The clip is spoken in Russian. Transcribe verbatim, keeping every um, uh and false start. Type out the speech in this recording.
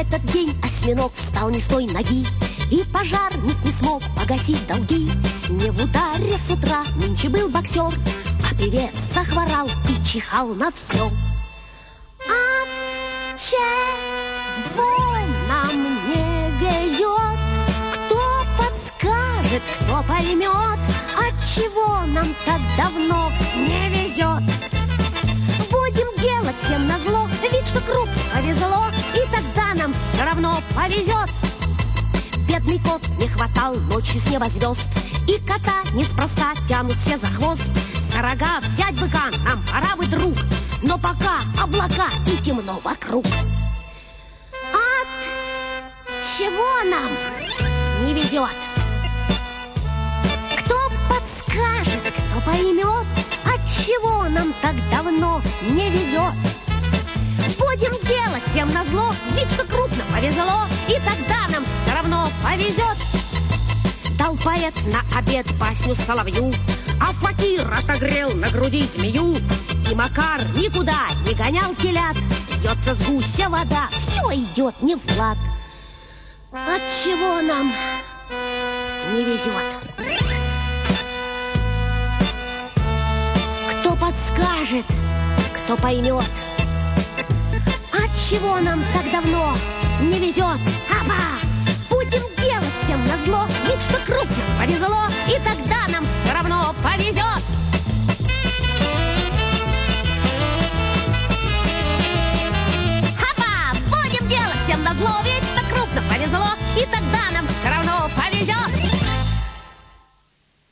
этот день осьминог встал не с той ноги, и пожарник не смог погасить долги. Не в ударе с утра нынче был боксер, а певец захворал и чихал на все. От чего нам не везет? Кто подскажет, кто поймет? От чего нам так давно не везет? Будем делать всем назло вид, что крупно повезло, и тогда нам все равно повезет. Бедный кот не хватал ночью с неба звезд, и кота неспроста тянут все за хвост. За рога взять быка нам пора бы, друг, но пока облака и темно вокруг. От чего нам не везет? Кто подскажет, кто поймет? От чего нам так давно не везет? Будем делать всем назло вид, что крупно повезло, и тогда нам все равно повезет. Дал поэт на обед басню соловью, а факир отогрел на груди змею. И Макар никуда не гонял телят, льется с гуся вода, все идет не в лад. От чего нам не везет? Кто подскажет, кто поймет? От чего нам так давно не везет? Аба! Будем делать всем назло вид, что крупно повезло, и тогда нам все равно повезет.